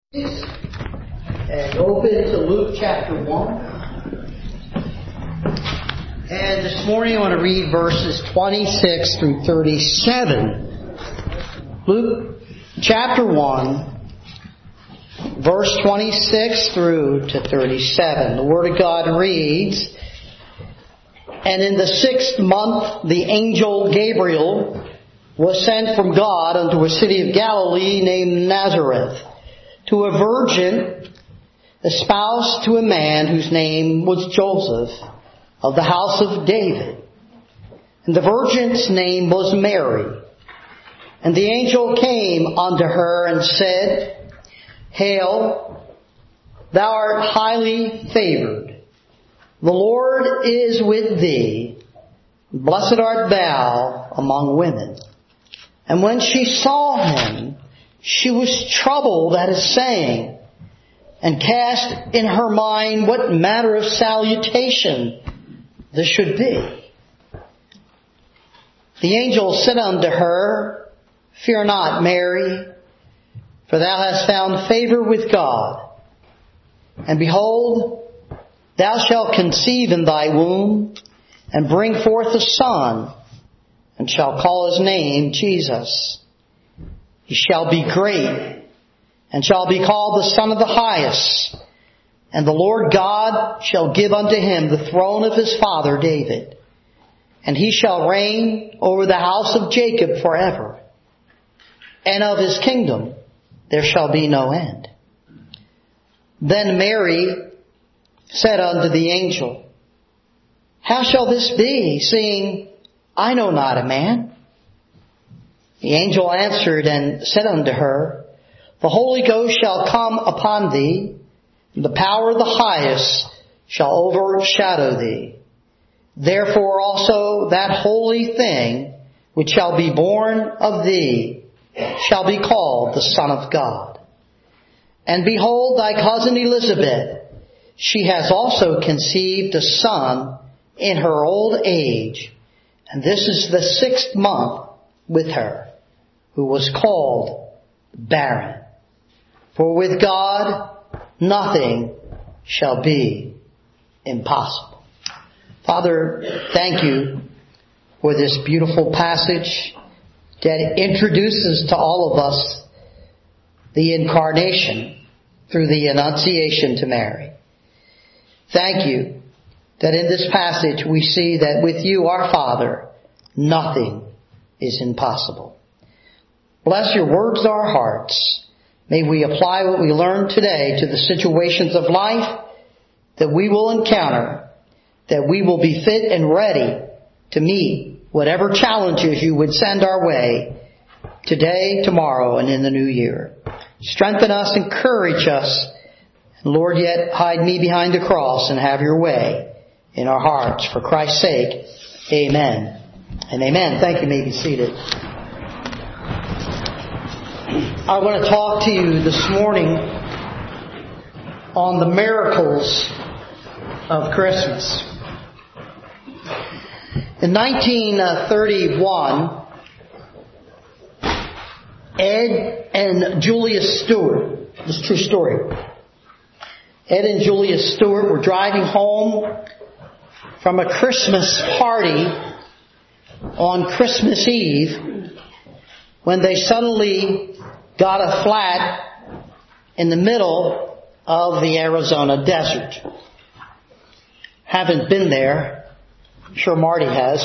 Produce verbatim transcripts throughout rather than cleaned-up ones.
And open to Luke chapter one. And this morning I want to read verses twenty-six through thirty-seven. Luke chapter one, verse twenty-six through to thirty-seven. The Word of God reads, "And in the sixth month the angel Gabriel was sent from God unto a city of Galilee named Nazareth, to a virgin espoused to a man whose name was Joseph, of the house of David. And the virgin's name was Mary. And the angel came unto her and said, Hail, thou art highly favored. The Lord is with thee. Blessed art thou among women. And when she saw him, she was troubled at his saying, and cast in her mind what manner of salutation this should be. The angel said unto her, Fear not, Mary, for thou hast found favor with God. And behold, thou shalt conceive in thy womb, and bring forth a son, and shall call his name Jesus. He shall be great, and shall be called the Son of the Highest. And the Lord God shall give unto him the throne of his father David. And he shall reign over the house of Jacob forever. And of his kingdom there shall be no end. Then Mary said unto the angel, How shall this be, seeing I know not a man? The angel answered and said unto her, The Holy Ghost shall come upon thee, and the power of the highest shall overshadow thee. Therefore also that holy thing which shall be born of thee shall be called the Son of God. And behold, thy cousin Elizabeth, she has also conceived a son in her old age, and this is the sixth month with her, who was called barren. For with God nothing shall be impossible." Father, thank you for this beautiful passage that introduces to all of us the incarnation through the Annunciation to Mary. Thank you that in this passage we see that with you, our Father, nothing is impossible. Bless your words to our hearts. May we apply what we learned today to the situations of life that we will encounter, that we will be fit and ready to meet whatever challenges you would send our way today, tomorrow, and in the new year. Strengthen us, encourage us, and Lord, yet hide me behind the cross and have your way in our hearts. For Christ's sake, amen and amen. Thank you. You may be seated. I want to talk to you this morning on the miracles of Christmas. In nineteen thirty-one, Ed and Julia Stewart, this is a true story, Ed and Julia Stewart were driving home from a Christmas party on Christmas Eve when they suddenly got a flat in the middle of the Arizona desert. Haven't been there. I'm sure Marty has.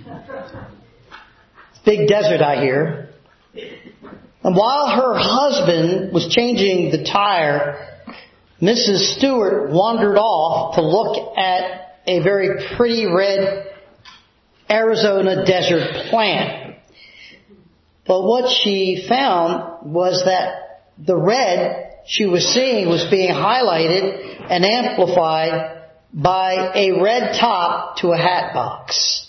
Big desert, I hear. And while her husband was changing the tire, Missus Stewart wandered off to look at a very pretty red Arizona desert plant. But what she found was that the red she was seeing was being highlighted and amplified by a red top to a hat box.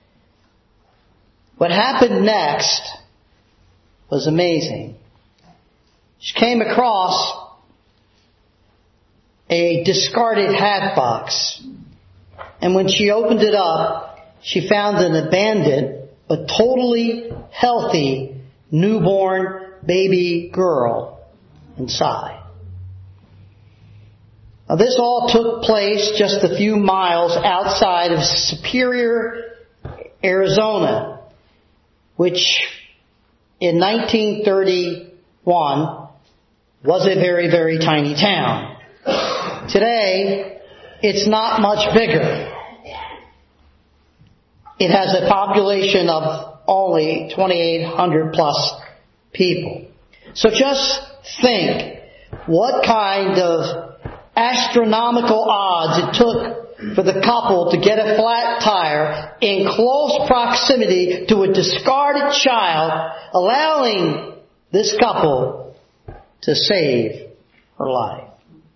What happened next was amazing. She came across a discarded hat box, and when she opened it up, she found an abandoned but totally healthy newborn baby girl inside. Now, this all took place just a few miles outside of Superior, Arizona, which in nineteen thirty-one was a very, very tiny town. Today, it's not much bigger. It has a population of only twenty-eight hundred plus people. So just think what kind of astronomical odds it took for the couple to get a flat tire in close proximity to a discarded child, allowing this couple to save her life.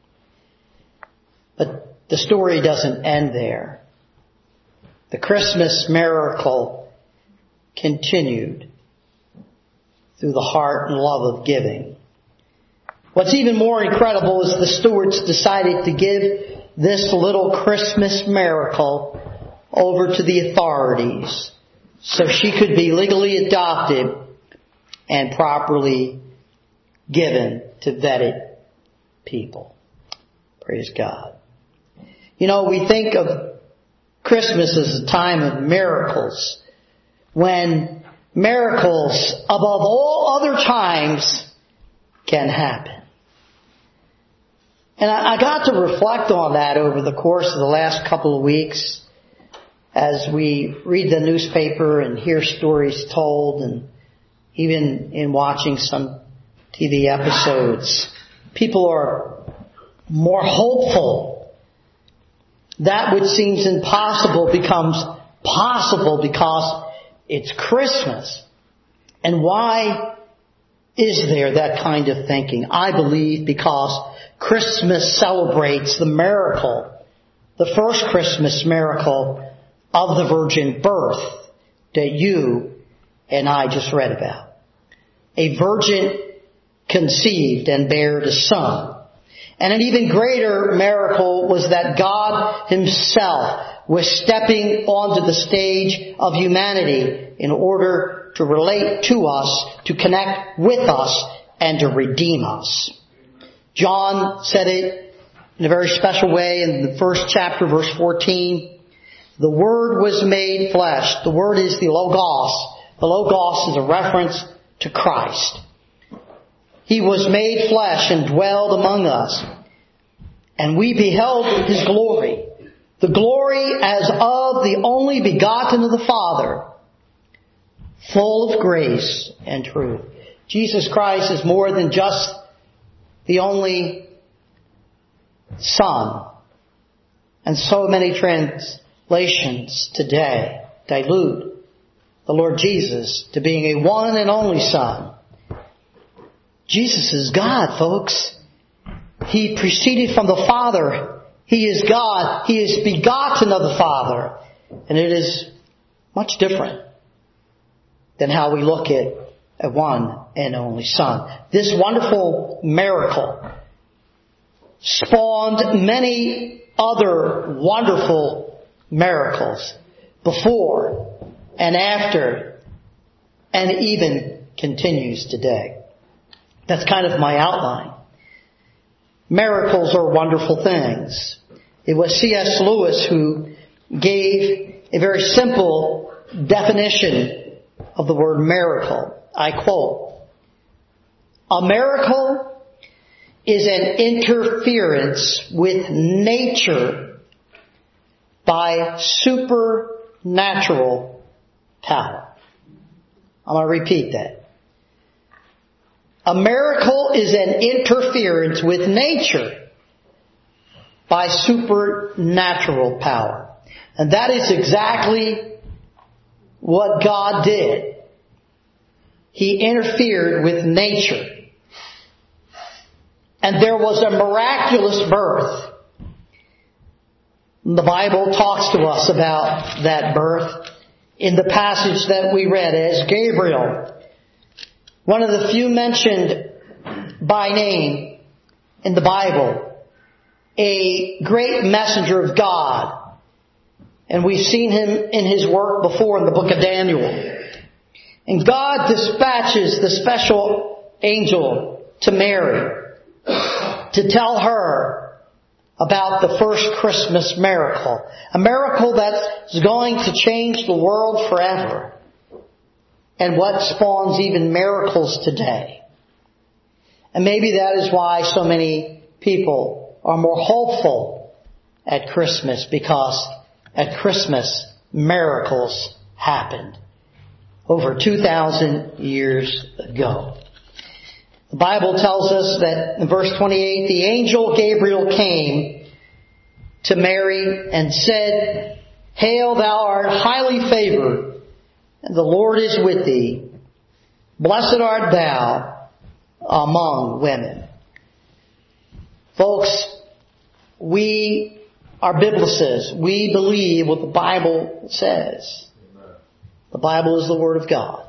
But the story doesn't end there. The Christmas miracle continued through the heart and love of giving. What's even more incredible is the stewards decided to give this little Christmas miracle over to the authorities so she could be legally adopted and properly given to vetted people. Praise God. You know, we think of Christmas as a time of miracles, when miracles above all other times can happen. And I got to reflect on that over the course of the last couple of weeks as we read the newspaper and hear stories told, and even in watching some T V episodes. People are more hopeful. That which seems impossible becomes possible because it's Christmas. And why is there that kind of thinking? I believe because Christmas celebrates the miracle, the first Christmas miracle of the virgin birth that you and I just read about. A virgin conceived and bare a son. And an even greater miracle was that God Himself was stepping onto the stage of humanity in order to relate to us, to connect with us, and to redeem us. John said it in a very special way in the first chapter, verse fourteen. The Word was made flesh. The Word is the Logos. The Logos is a reference to Christ. He was made flesh and dwelled among us. And we beheld His glory. The glory as of the only begotten of the Father, full of grace and truth. Jesus Christ is more than just the only Son. And so many translations today dilute the Lord Jesus to being a one and only Son. Jesus is God, folks. He proceeded from the Father. He is God. He is begotten of the Father. And it is much different than how we look at a one and only Son. This wonderful miracle spawned many other wonderful miracles before and after, and even continues today. That's kind of my outline. Miracles are wonderful things. It was C S Lewis who gave a very simple definition of the word miracle. I quote, "A miracle is an interference with nature by supernatural power." I'm going to repeat that. A miracle is an interference with nature by supernatural power. And that is exactly what God did. He interfered with nature. And there was a miraculous birth. The Bible talks to us about that birth in the passage that we read as Gabriel, one of the few mentioned by name in the Bible, a great messenger of God. And we've seen him in his work before in the book of Daniel. And God dispatches the special angel to Mary to tell her about the first Christmas miracle. A miracle that's going to change the world forever. And what spawns even miracles today. And maybe that is why so many people are more hopeful at Christmas, because at Christmas miracles happened over two thousand years ago. The Bible tells us that in verse twenty-eight, the angel Gabriel came to Mary and said, "Hail, thou art highly favored, and the Lord is with thee. Blessed art thou among women." Folks, we are biblicists. We believe what the Bible says. The Bible is the Word of God.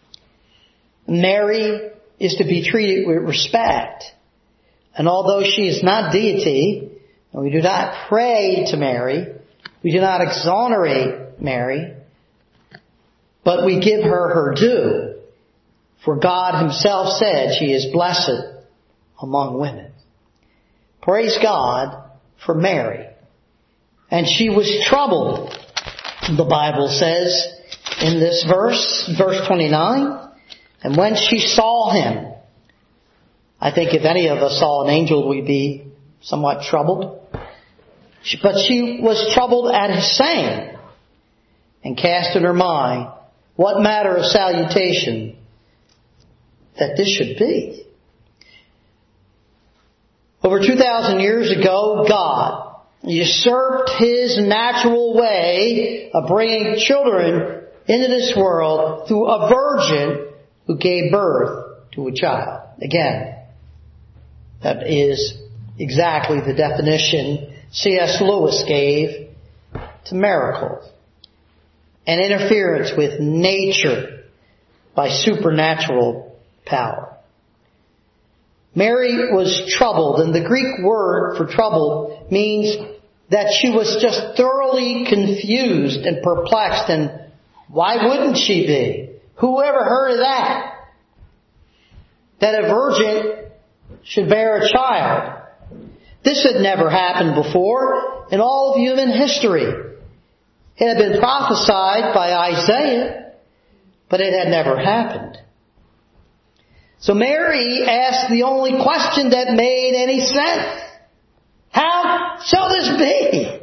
Mary is to be treated with respect. And although she is not deity, and we do not pray to Mary, we do not exonerate Mary, but we give her her due. For God Himself said she is blessed among women. Praise God for Mary. And she was troubled, the Bible says in this verse, verse twenty-nine. And when she saw Him, I think if any of us saw an angel, we'd be somewhat troubled. But she was troubled at His saying, and cast in her mind what matter of salutation that this should be. Over two thousand years ago, God usurped His natural way of bringing children into this world through a virgin who gave birth to a child. Again, that is exactly the definition C S Lewis gave to miracles. An interference with nature by supernatural power. Mary was troubled, and the Greek word for troubled means that she was just thoroughly confused and perplexed. And why wouldn't she be? Who ever heard of that? That a virgin should bear a child. This had never happened before in all of human history. It had been prophesied by Isaiah, but it had never happened. So Mary asked the only question that made any sense. How shall this be?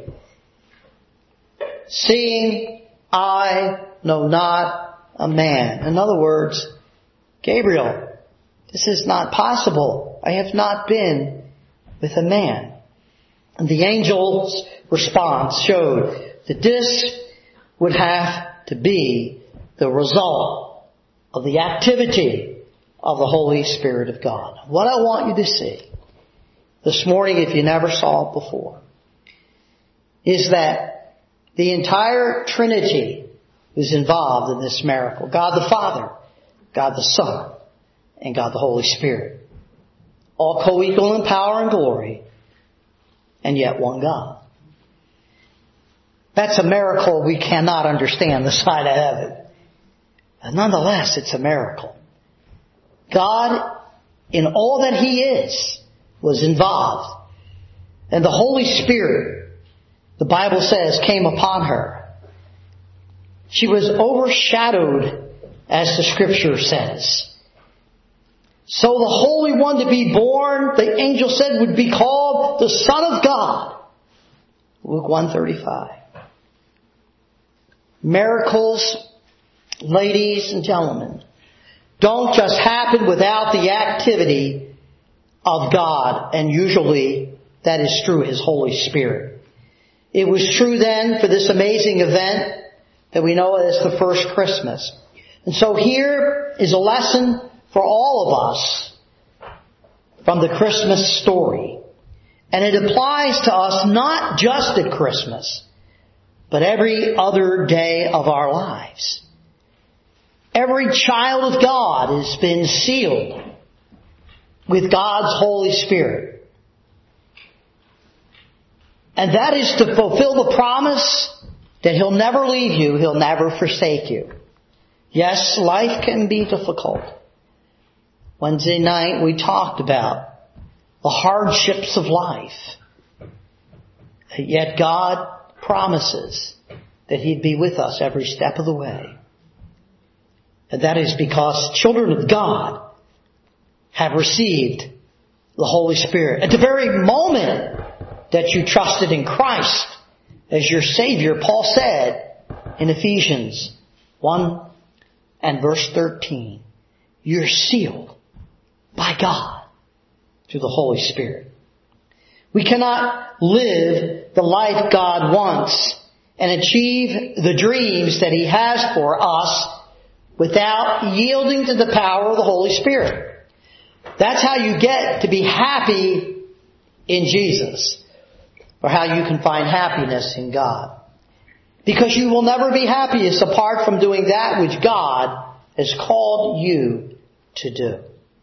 Seeing I know not a man. In other words, Gabriel, this is not possible. I have not been with a man. And the angel's response showed that this would have to be the result of the activity of the Holy Spirit of God. What I want you to see this morning, if you never saw it before, is that the entire Trinity is involved in this miracle. God the Father, God the Son, and God the Holy Spirit. All co-equal in power and glory, and yet one God. That's a miracle we cannot understand this side of heaven. But nonetheless, it's a miracle. God, in all that He is, was involved. And the Holy Spirit, the Bible says, came upon her. She was overshadowed, as the Scripture says. So the Holy One to be born, the angel said, would be called the Son of God. Luke one thirty-five. Miracles, ladies and gentlemen, don't just happen without the activity of God. And usually that is through His Holy Spirit. It was true then for this amazing event that we know as the first Christmas. And so here is a lesson for all of us from the Christmas story. And it applies to us not just at Christmas, but every other day of our lives. Every child of God has been sealed with God's Holy Spirit. And that is to fulfill the promise that He'll never leave you, He'll never forsake you. Yes, life can be difficult. Wednesday night we talked about the hardships of life. Yet God promises that He'd be with us every step of the way. And that is because children of God have received the Holy Spirit. At the very moment that you trusted in Christ as your Savior, Paul said in Ephesians one and verse thirteen, you're sealed by God through the Holy Spirit. We cannot live the life God wants and achieve the dreams that He has for us without yielding to the power of the Holy Spirit. That's how you get to be happy in Jesus, or how you can find happiness in God. Because you will never be happiest apart from doing that which God has called you to do.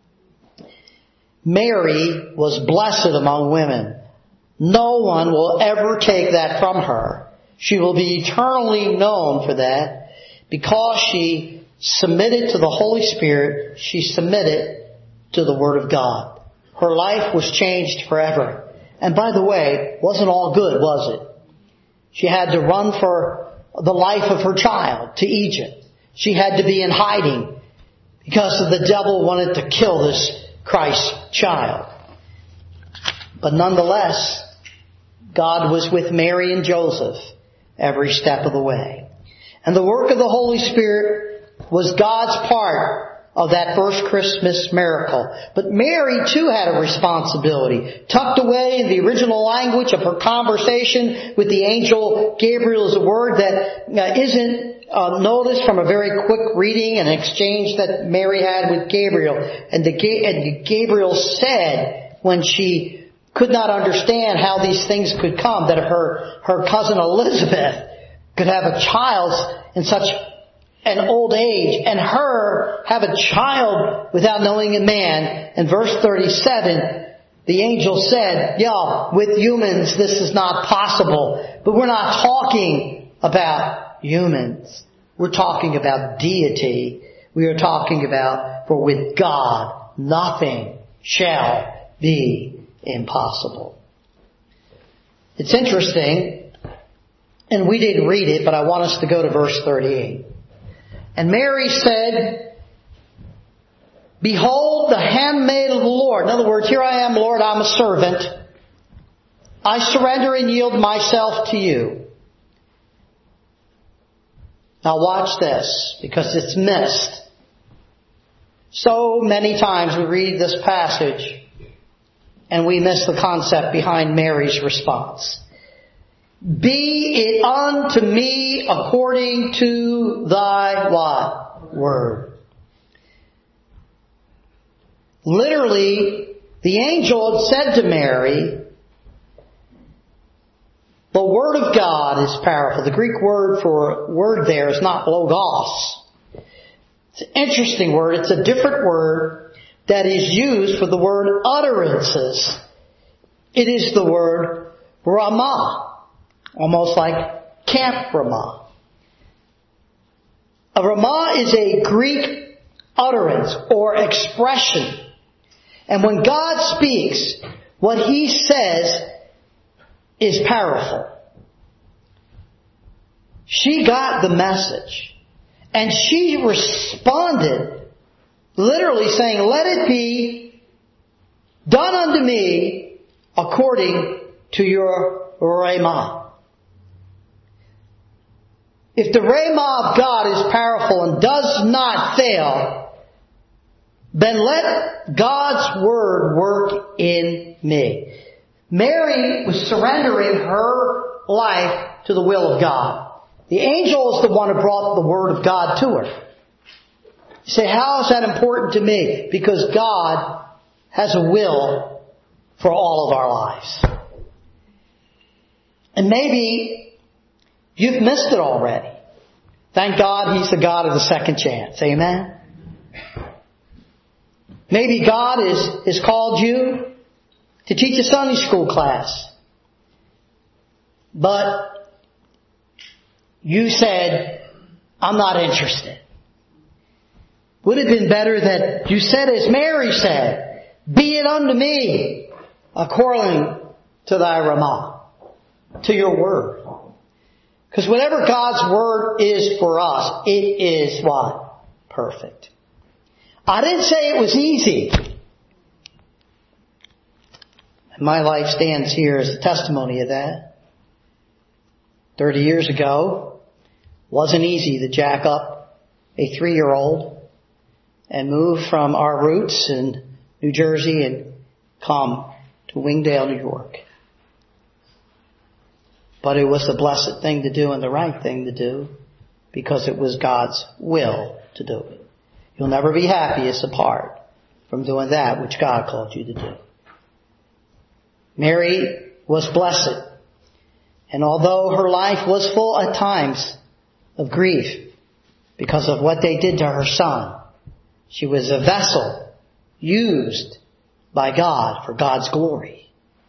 Mary was blessed among women. No one will ever take that from her. She will be eternally known for that because she submitted to the Holy Spirit. She submitted to the Word of God. Her life was changed forever. And by the way, wasn't all good, was it? She had to run for the life of her child to Egypt. She had to be in hiding because the devil wanted to kill this Christ child. But nonetheless, God was with Mary and Joseph every step of the way. And the work of the Holy Spirit was God's part of that first Christmas miracle. But Mary too had a responsibility. Tucked away in the original language of her conversation with the angel Gabriel is a word that uh, isn't uh, noticed from a very quick reading and exchange that Mary had with Gabriel. And, the Ga- and Gabriel said when she could not understand how these things could come, that her, her cousin Elizabeth could have a child in such an old age, and her have a child without knowing a man. In verse thirty-seven, the angel said, yeah, with humans this is not possible. But we're not talking about humans. We're talking about deity. We are talking about, for with God nothing shall be impossible. It's interesting, and we didn't read it, but I want us to go to verse thirty-eight. And Mary said, behold, the handmaid of the Lord. In other words, here I am, Lord, I'm a servant. I surrender and yield myself to you. Now watch this, because it's missed. So many times we read this passage and we miss the concept behind Mary's response. Be it unto me according to thy what? Word. Literally, the angel had said to Mary, the Word of God is powerful. The Greek word for word there is not logos. It's an interesting word. It's a different word that is used for the word utterances. It is the word Ramah. Almost like Camp Ramah. A Ramah is a Greek utterance or expression. And when God speaks, what He says is powerful. She got the message. And she responded, literally saying, let it be done unto me according to your Ramah. If the Rhema of God is powerful and does not fail, then let God's Word work in me. Mary was surrendering her life to the will of God. The angel is the one who brought the Word of God to her. You say, how is that important to me? Because God has a will for all of our lives. And maybe you've missed it already. Thank God He's the God of the second chance. Amen? Maybe God is, has called you to teach a Sunday school class. But you said, I'm not interested. Would it have been better that you said as Mary said, be it unto me according to thy Ramah. to your word. Because whatever God's word is for us, it is what? Perfect. I didn't say it was easy. My life stands here as a testimony of that. Thirty years ago, it wasn't easy to jack up a three-year-old and move from our roots in New Jersey and come to Wingdale, New York. But it was the blessed thing to do and the right thing to do because it was God's will to do it. You'll never be happiest apart from doing that which God called you to do. Mary was blessed. And although her life was full at times of grief because of what they did to her son, she was a vessel used by God for God's glory.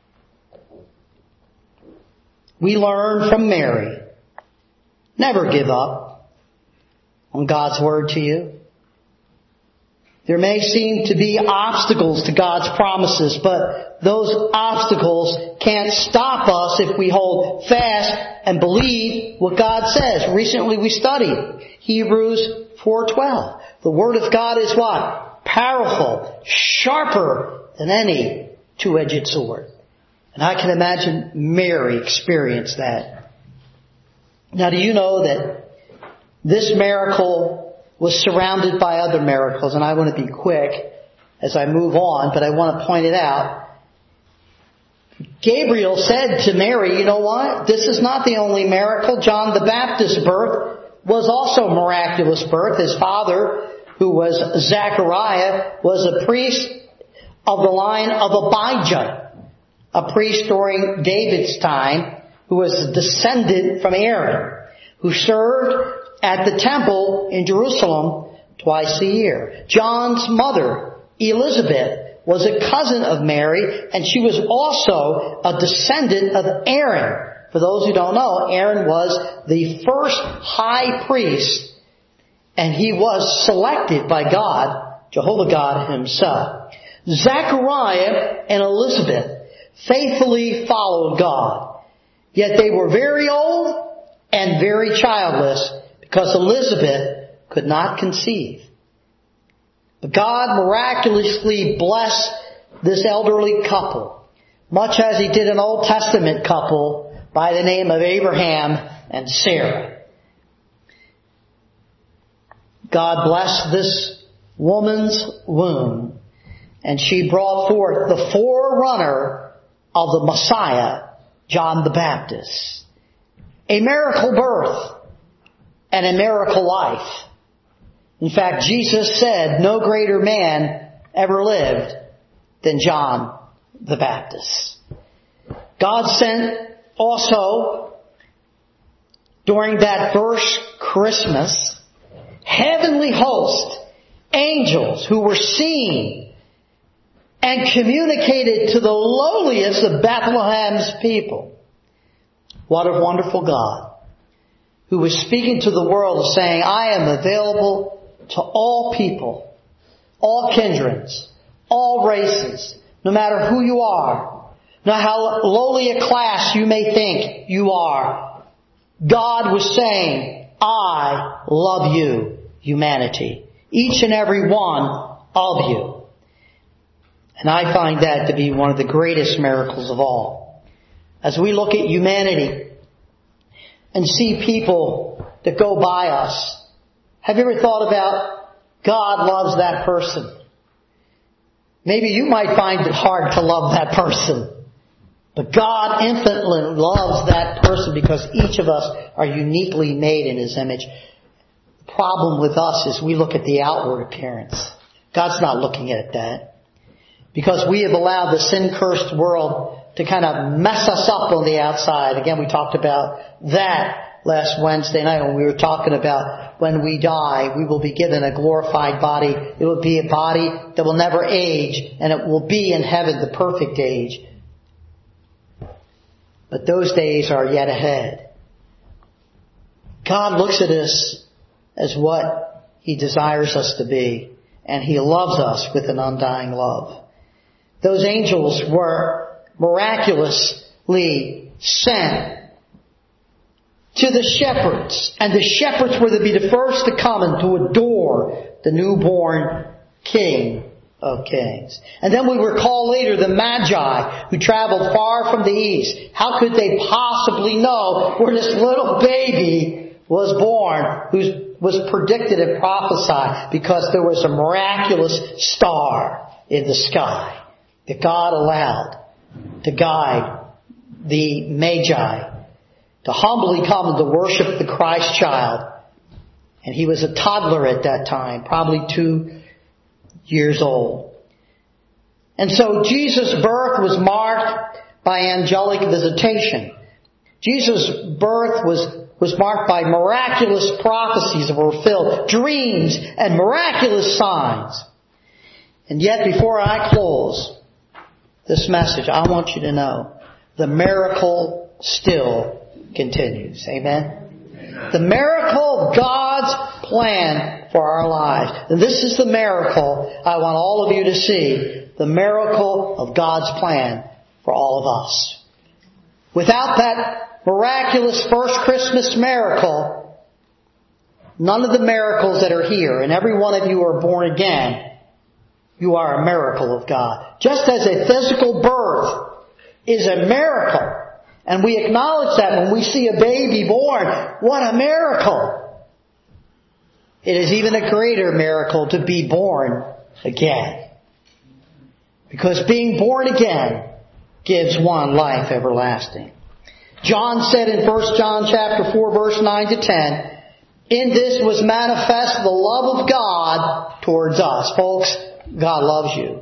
We learn from Mary, never give up on God's word to you. There may seem to be obstacles to God's promises, but those obstacles can't stop us if we hold fast and believe what God says. Recently we studied Hebrews four twelve. The Word of God is what? Powerful, sharper than any two-edged sword. And I can imagine Mary experienced that. Now, do you know that this miracle was surrounded by other miracles? And I want to be quick as I move on, but I want to point it out. Gabriel said to Mary, you know what? This is not the only miracle. John the Baptist's birth was also a miraculous birth. His father, who was Zechariah, was a priest of the line of Abijah, a priest during David's time who was a descendant from Aaron, who served at the temple in Jerusalem twice a year. John's mother, Elizabeth, was a cousin of Mary, and she was also a descendant of Aaron. For those who don't know, Aaron was the first high priest, and he was selected by God, Jehovah God himself. Zechariah and Elizabeth faithfully followed God. Yet they were very old and very childless because Elizabeth could not conceive. But God miraculously blessed this elderly couple, much as He did an Old Testament couple by the name of Abraham and Sarah. God blessed this woman's womb, and she brought forth the forerunner of the Messiah, John the Baptist. A miracle birth and a miracle life. In fact, Jesus said no greater man ever lived than John the Baptist. God sent also, during that first Christmas, heavenly hosts, angels who were seen and communicated to the lowliest of Bethlehem's people. What a wonderful God, who was speaking to the world saying, I am available to all people, all kindreds, all races, no matter who you are, no matter how lowly a class you may think you are. God was saying, I love you, humanity, each and every one of you. And I find that to be one of the greatest miracles of all. As we look at humanity and see people that go by us, have you ever thought about God loves that person? Maybe you might find it hard to love that person. But God infinitely loves that person because each of us are uniquely made in His image. The problem with us is we look at the outward appearance. God's not looking at that. Because we have allowed the sin-cursed world to kind of mess us up on the outside. Again, we talked about that last Wednesday night when we were talking about when we die, we will be given a glorified body. It will be a body that will never age, and it will be in heaven the perfect age. But those days are yet ahead. God looks at us as what He desires us to be, and He loves us with an undying love. Those angels were miraculous sent to the shepherds. And the shepherds were to be the first to come and to adore the newborn King of Kings. And then we recall later the Magi who traveled far from the east. How could they possibly know where this little baby was born, who was predicted and prophesied? Because there was a miraculous star in the sky that God allowed to guide the Magi to humbly come and to worship the Christ child. And he was a toddler at that time, probably two years old. And so Jesus' birth was marked by angelic visitation. Jesus' birth was, was marked by miraculous prophecies that were fulfilled, dreams and miraculous signs. And yet, before I close this message, I want you to know the miracle still continues. Amen? Amen. The miracle of God's plan for our lives. And this is the miracle I want all of you to see. The miracle of God's plan for all of us. Without that miraculous first Christmas miracle, none of the miracles that are here, and every one of you are born again, you are a miracle of God. Just as a physical birth is a miracle, and we acknowledge that when we see a baby born, what a miracle! It is even a greater miracle to be born again. Because being born again gives one life everlasting. John said in First John chapter four, verse nine to ten, in this was manifest the love of God towards us. Folks, God loves you.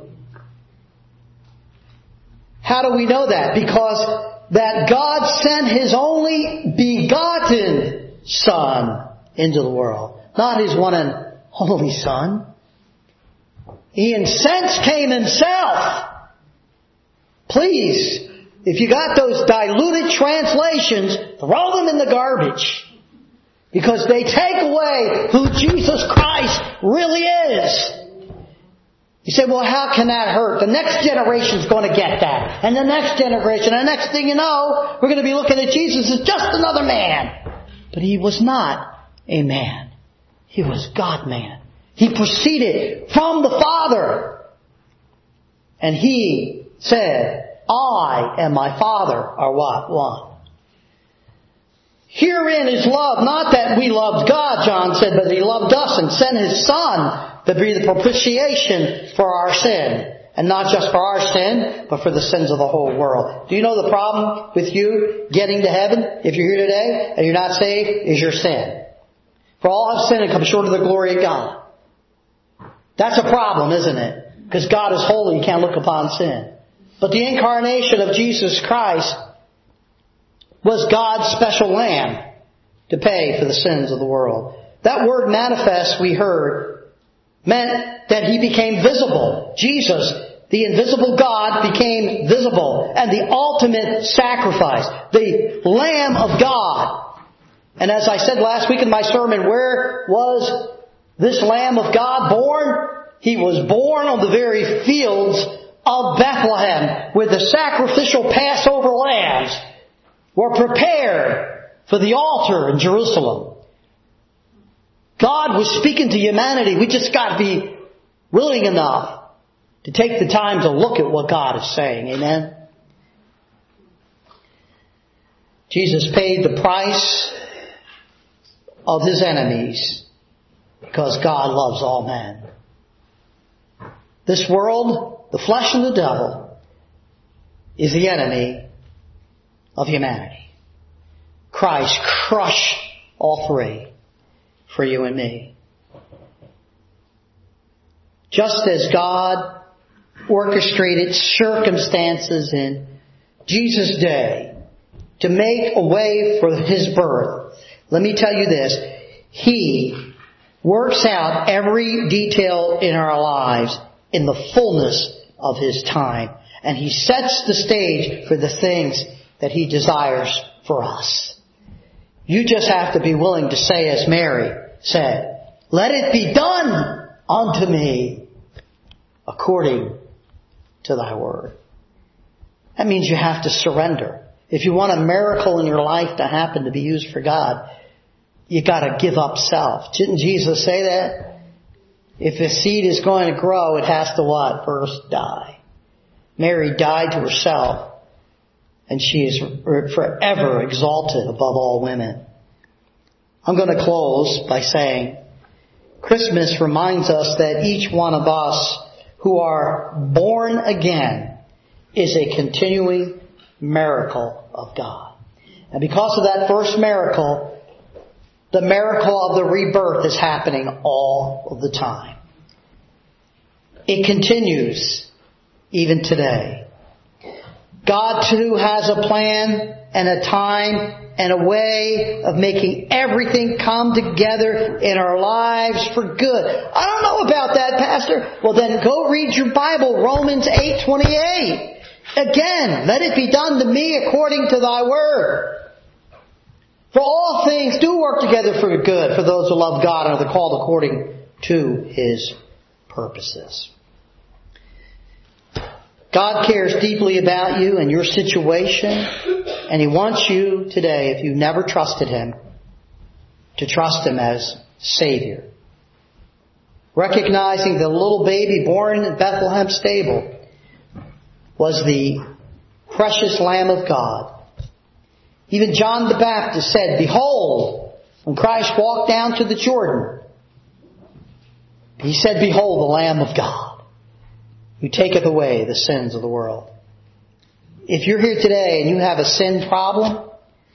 How do we know that? Because that God sent His only begotten Son into the world. Not His one and only Son. He in sense came Himself. Please, if you got those diluted translations, throw them in the garbage. Because they take away who Jesus Christ really is. You say, well, how can that hurt? The next generation's going to get that. And the next generation. And the next thing you know, we're going to be looking at Jesus as just another man. But He was not a man. He was God-man. He proceeded from the Father. And He said, I and my Father are what? One. Herein is love, not that we loved God, John said, but He loved us and sent His Son to be the propitiation for our sin. And not just for our sin, but for the sins of the whole world. Do you know the problem with you getting to heaven, if you're here today and you're not saved, is your sin? For all have sinned and come short of the glory of God. That's a problem, isn't it? Because God is holy, He can't look upon sin. But the incarnation of Jesus Christ was God's special lamb to pay for the sins of the world. That word manifest, we heard, meant that He became visible. Jesus, the invisible God, became visible. And the ultimate sacrifice, the Lamb of God. And as I said last week in my sermon, where was this Lamb of God born? He was born on the very fields of Bethlehem, where the sacrificial Passover lambs were prepared for the altar in Jerusalem. God was speaking to humanity. We just got to be willing enough to take the time to look at what God is saying. Amen? Jesus paid the price of His enemies because God loves all men. This world, the flesh and the devil, is the enemy of humanity. Christ crushed all three for you and me. Just as God orchestrated circumstances in Jesus' day to make a way for His birth, let me tell you this, He works out every detail in our lives in the fullness of His time. And He sets the stage for the things that He desires for us. You just have to be willing to say as Mary said, let it be done unto me according to Thy word. That means you have to surrender. If you want a miracle in your life to happen to be used for God, you got to give up self. Didn't Jesus say that? If a seed is going to grow, it has to what? First die. Mary died to herself, and she is forever exalted above all women. I'm going to close by saying, Christmas reminds us that each one of us who are born again is a continuing miracle of God. And because of that first miracle, the miracle of the rebirth is happening all of the time. It continues even today. God too has a plan and a time and a way of making everything come together in our lives for good. I don't know about that, Pastor. Well, then go read your Bible, Romans eight twenty-eight. Again, let it be done to me according to thy word. For all things do work together for good for those who love God and are called according to His purposes. God cares deeply about you and your situation, and He wants you today, if you've never trusted Him, to trust Him as Savior. Recognizing the little baby born in Bethlehem stable was the precious Lamb of God. Even John the Baptist said, behold, when Christ walked down to the Jordan, he said, behold, the Lamb of God, who taketh away the sins of the world. If you're here today and you have a sin problem,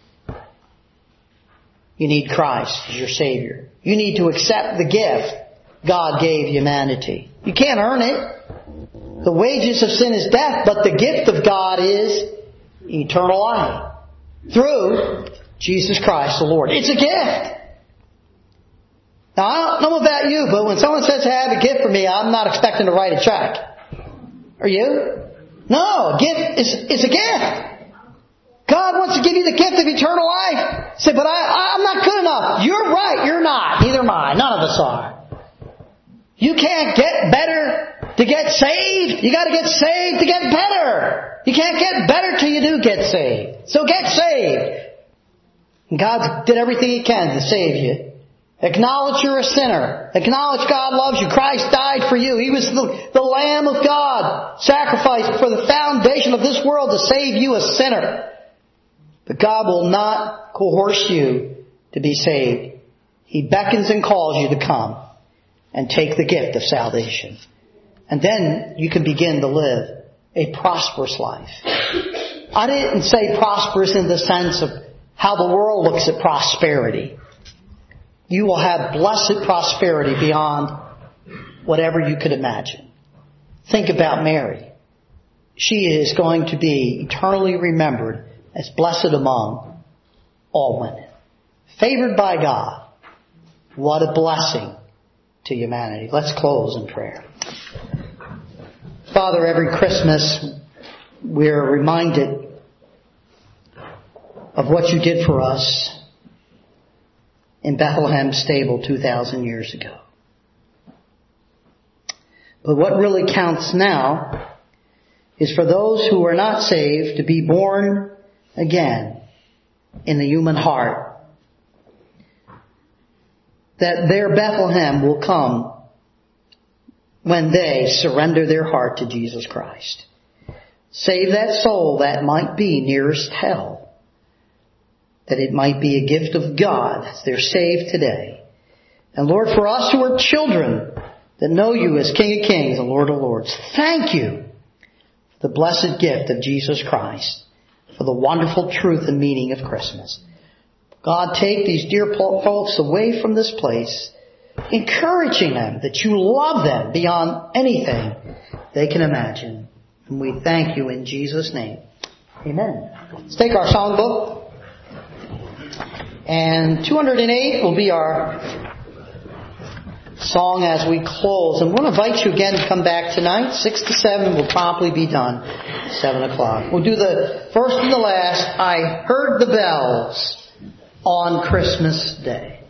you need Christ as your Savior. You need to accept the gift God gave humanity. You can't earn it. The wages of sin is death, but the gift of God is eternal life through Jesus Christ the Lord. It's a gift. Now, I don't know about you, but when someone says, I have a gift for me, I'm not expecting to write a check. Are you? No, a gift is, is a gift. God wants to give you the gift of eternal life. Say, but I, I'm not good enough. You're right, you're not. Neither am I. None of us are. You can't get better to get saved. You got to get saved to get better. You can't get better till you do get saved. So get saved. And God did everything He can to save you. Acknowledge you're a sinner. Acknowledge God loves you. Christ died for you. He was the, the Lamb of God, sacrificed for the foundation of this world to save you, a sinner. But God will not coerce you to be saved. He beckons and calls you to come and take the gift of salvation. And then you can begin to live a prosperous life. I didn't say prosperous in the sense of how the world looks at prosperity. You will have blessed prosperity beyond whatever you could imagine. Think about Mary. She is going to be eternally remembered as blessed among all women. Favored by God. What a blessing to humanity. Let's close in prayer. Father, every Christmas we're reminded of what you did for us in Bethlehem stable two thousand years ago. But what really counts now is for those who are not saved to be born again in the human heart. That their Bethlehem will come when they surrender their heart to Jesus Christ. Save that soul that might be nearest hell. That it might be a gift of God as they're saved today. And Lord, for us who are children that know you as King of Kings and Lord of Lords, thank you for the blessed gift of Jesus Christ, for the wonderful truth and meaning of Christmas. God, take these dear folks away from this place, encouraging them that you love them beyond anything they can imagine. And we thank you in Jesus' name. Amen. Let's take our songbook. And two hundred eight will be our song as we close. And we'll invite you again to come back tonight. Six to seven will promptly be done. Seven o'clock. We'll do the first and the last. I heard the bells on Christmas Day.